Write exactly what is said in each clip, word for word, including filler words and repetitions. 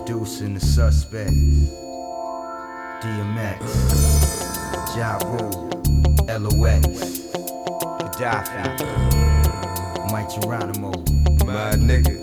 Introducing the suspects. D M X, Ja Rule, L O X, Gaddafi, Mike Geronimo, my nigga.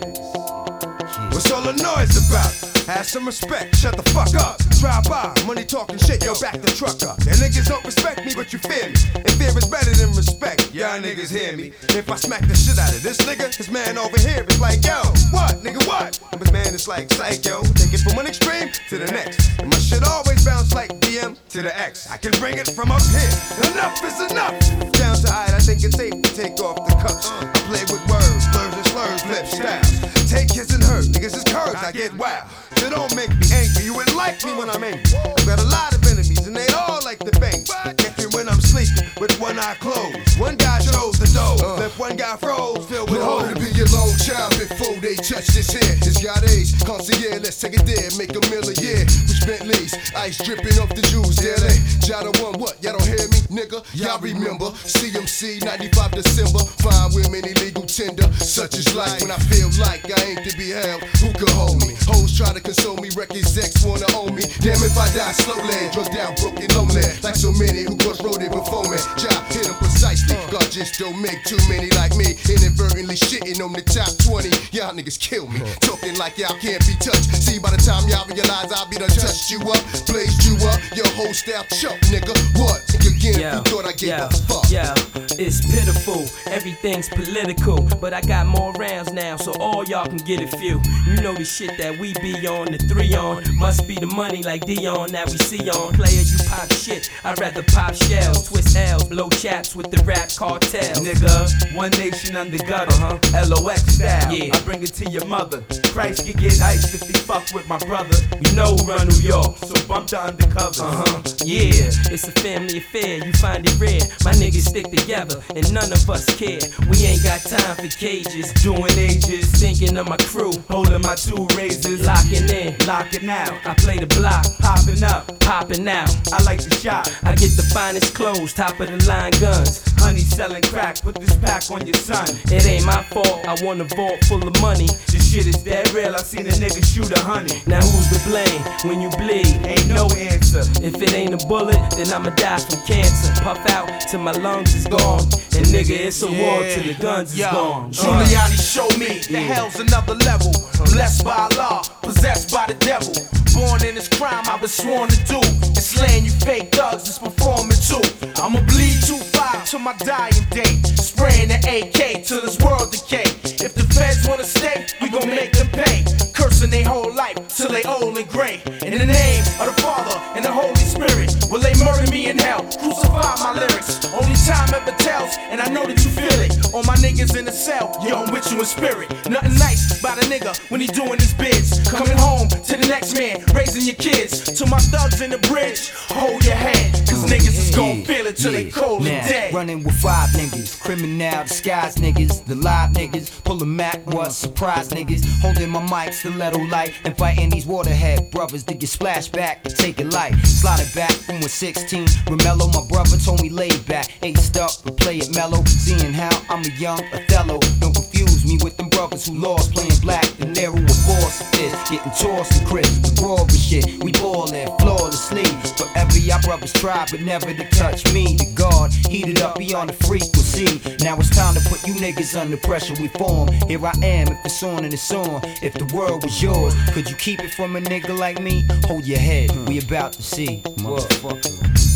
What's all the noise about? Have some respect, shut the fuck up. Drive by, money talking shit, yo, back the truck up. Yeah, niggas don't respect me, but you fear me. And fear is better than respect, y'all niggas hear me. If I smack the shit out of this nigga, his man over here is like, yo, what, nigga, what? And his man is like, psych, yo, take it from one extreme to the next. And my shit always bounce like D M to the X. I can bring it from up here. Enough is enough. Down to I, I think it's safe to take off the cuffs. I play with words, slurs and slurs, flip styles. Take his and hers, niggas is curves, I get wild. So don't make me angry, you wouldn't like me when I'm angry. I've got a lot of enemies and they all like to bang. Get me when I'm sleeping with one eye closed. One guy shows the dough, uh, left one guy froze, filled with holes. To be your lone child before they touch this here. It's got age, concierge, let's take it there, make a mill a year. With Bentleys, ice dripping off the Jews, yeah, they Jada one, what, y'all don't hear me, nigga? Y'all remember, C M C, ninety-five December, fine women, illegal tender. Such is life when I feel like I ain't to be held, who could hold me? Hoes try to console me, records X wanna own me. Damn if I die slowly, drug down, broken, lonely. Like so many who crossroaded before me. Job hit them precisely, God just don't make too many like me. Inadvertently shitting on the top twenty, y'all niggas kill me. Talking like y'all can't be touched. See by the time y'all realize I'll be done touched you up, blazed you up, your whole style choke, nigga. What? Again, yeah, you thought I gave yeah, a fuck. Yeah, it's pitiful, everything's political, but I got more rounds now, so all y'all can get a few. You know the shit that we be on, the three on, must be the money like Dion that we see on. Player, you pop shit, I'd rather pop shells, twist L's, blow chaps with the rap cartel. Nigga, one nation under gutter, huh? L O X style, yeah. I bring it to your mother. Christ can get iced if he fuck with my brother. You know who run New York, so bump the undercover. Uh-huh. Yeah, it's a family affair, you find it rare. My niggas stick together, and none of us care. We ain't got time for cages, doing ages, thinking of my crew, holding my two razors, locking in, locking out. I play the block, popping up, popping out. I like the shot. I get the finest clothes, top of the line guns. Honey selling crack, put this pack on your son. It ain't my fault, I want a vault full of money. This shit is dead real, I seen a nigga shoot a honey. Now who's to blame when you bleed? Ain't no answer. If it ain't a bullet, then I'ma die from cancer. Puff out till my lungs is gone. And nigga, it's a war till the guns Yo, is gone. Giuliani showed me the hell's another level. Blessed by Allah, possessed by the devil. Born in this crime I was sworn to do. And slaying you fake thugs is performing too. I'ma bleed two five till my dying day. Spraying the A K till this world decay. If the feds wanna stay, we gon' make them pay. Cursing their whole life till they old and gray. In the name of the Father and the Holy Spirit, will they murder me in hell? Crucify my lyrics. Only time ever tells, and I know that you feel it. All my niggas in the cell, yo, I'm with you in spirit. Nothing nice about a nigga when he doing his bids. Coming home to the next man, raising your kids. To my thugs in the bridge, hold your head. Cause niggas is gon' feel it till yeah. they cold now, and dead. Running with five niggas, criminal disguise niggas, the live niggas, pull a Mac, what surprise niggas, holding my mic, stiletto light, and fighting these waterhead brothers to get splashed back, to take it light, sliding back from when sixteen, Romello, my brother told me lay back, aced up, but play it mellow, seeing how I'm a young Othello, don't confuse me with them brothers who lost, playing black, the narrow of force is, getting tossed and crisp, the raw and shit, we ballin', flawlessly, forever y'all brothers try, but never to touch me, the guard, heated up beyond the frequency, now it's time to put you niggas under pressure, we form, here I am, if it's on and it's on, if the world was yours, could you keep it from a nigga like me, hold your head, we about to see, motherfucker,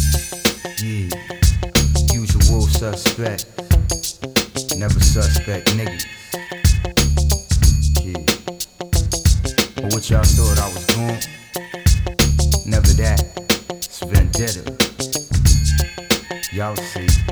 yeah, usual suspect, never suspect niggas, yeah, but what y'all thought I was gone, never that, it's vendetta, y'all see.